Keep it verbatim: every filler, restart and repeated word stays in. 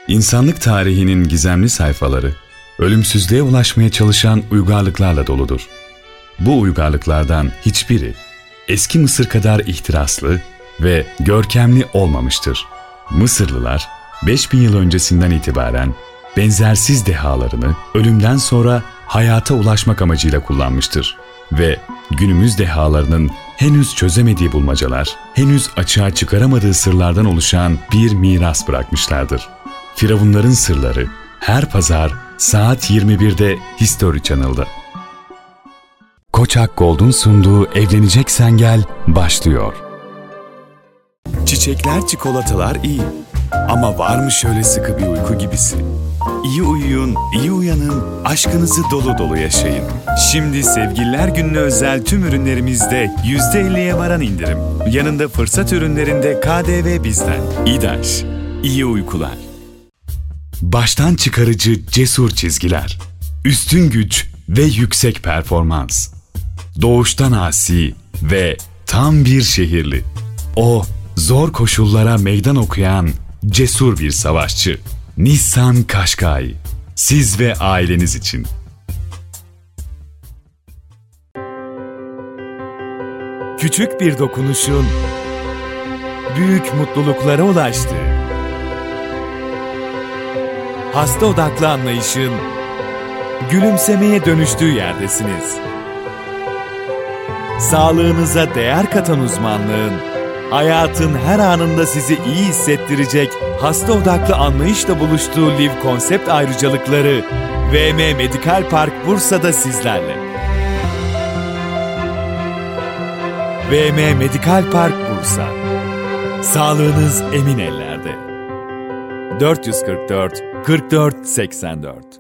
İnsanlık tarihinin gizemli sayfaları, ölümsüzlüğe ulaşmaya çalışan uygarlıklarla doludur. Bu uygarlıklardan hiçbiri eski Mısır kadar ihtiraslı ve görkemli olmamıştır. Mısırlılar beş bin yıl öncesinden itibaren benzersiz dehalarını ölümden sonra hayata ulaşmak amacıyla kullanmıştır ve günümüz dehalarının henüz çözemediği bulmacalar, henüz açığa çıkaramadığı sırlardan oluşan bir miras bırakmışlardır. Firavunların sırları her pazar saat yirmi birde History Channel'da. Koçak Gold'un sunduğu Evleneceksen Gel başlıyor. Çiçekler, çikolatalar iyi. Ama var mı şöyle sıkı bir uyku gibisi? İyi uyuyun, iyi uyanın, aşkınızı dolu dolu yaşayın. Şimdi Sevgililer Günü'ne özel tüm ürünlerimizde yüzde elliye varan indirim. Yanında fırsat ürünlerinde K D V bizden. İdaş, iyi uykular. Baştan çıkarıcı cesur çizgiler, üstün güç ve yüksek performans. Doğuştan asi ve tam bir şehirli. O, zor koşullara meydan okuyan cesur bir savaşçı. Nissan Qashqai. Siz ve aileniz için. Küçük bir dokunuşun büyük mutluluklara ulaştığı, hasta odaklı anlayışın gülümsemeye dönüştüğü yerdesiniz. Sağlığınıza değer katan uzmanlığın, hayatın her anında sizi iyi hissettirecek hasta odaklı anlayışla buluştuğu Liv konsept ayrıcalıkları V M Medikal Park Bursa'da sizlerle. V M Medikal Park Bursa. Sağlığınız emin ellerde. dört yüz kırk dört kırk dört seksen dört